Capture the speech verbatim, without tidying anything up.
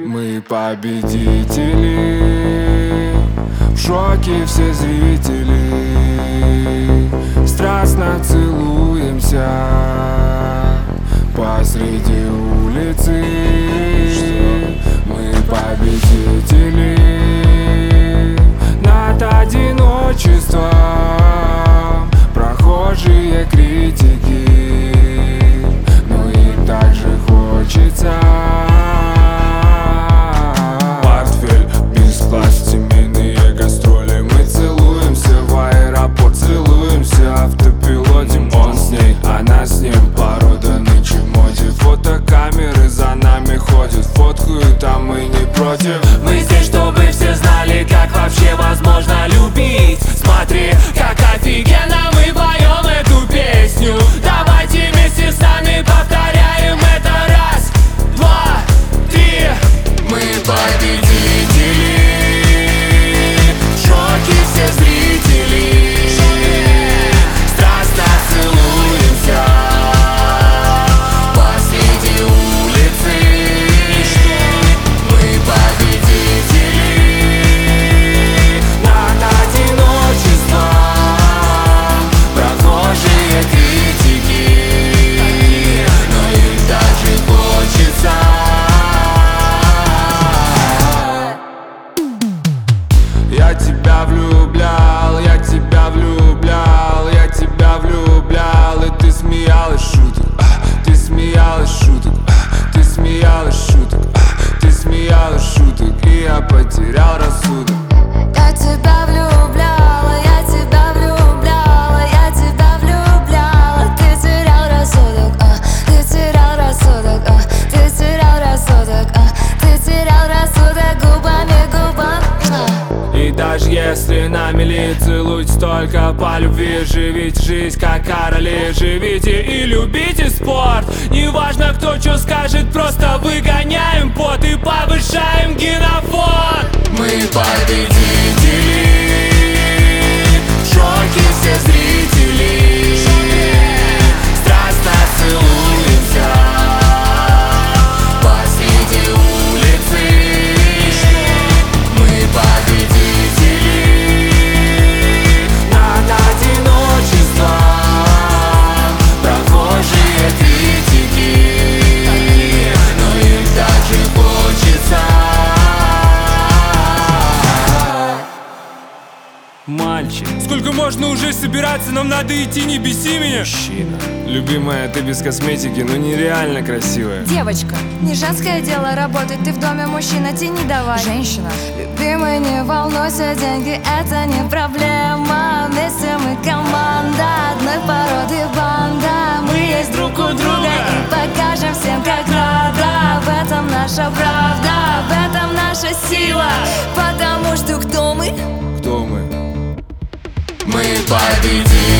Мы победители, в шоке все зрители. Страстно целуемся посреди улицы. Мы победители над одиночеством. Прохожие критики, но им также хочется. Портфель, бизнес-класс, семейные гастроли. Мы целуемся в аэропорт, целуемся в автопилоте. Он с ней, она с ним, порода нынче в моде. Фотокамеры за нами ходят, фоткают, а мы не против. Мы здесь, чтобы все знали, как вообще возможно любить. Смотри, как офигенно мы поем эту песню. Давайте вместе с нами повторяем это. Раз, два, три. Мы победители, в шоке все зрители. Страстно целуемся посреди улицы. Мы победители над одиночеством. Прохожие критики, но им также хочется. Я тебя влюблял, я тебя влюблял, я тебя влюблял. И ты смеялась шуток, а, ты смеялась шуток, а, ты смеялась шуток, а, ты смеялась шуток. И я потерял рассудок. Я тебя влюбляла, я тебя влюбляла, я тебя влюбляла. Ты терял рассудок, а, ты терял рассудок, а, ты терял рассудок, а, ты терял рассудок губами, губами. И даже если на мели целуйтесь только по любви, живите жизнь как короли. Живите и любите спорт. Неважно, кто что скажет, просто выгоняем пот и повышаем генофон. Мы победители, в шоке все зрители. Страстно целуемся посреди улицы. Мы победители над одиночеством. Прохожие критики, но им также хочется. Мальчик, сколько можно уже собираться? Нам надо идти, не беси меня. Мужчина, любимая, ты без косметики, но нереально красивая. Девочка, не женское дело работать, ты в доме мужчина, тяни давай. Женщина, любимый, не волнуйся, деньги это не проблема. Вместе мы команда, одной породы банда. Мы есть друг у друга и покажем всем, как надо. В этом наша правда, в этом наша сила. Потому что кто мы? Кто мы? Мы победили.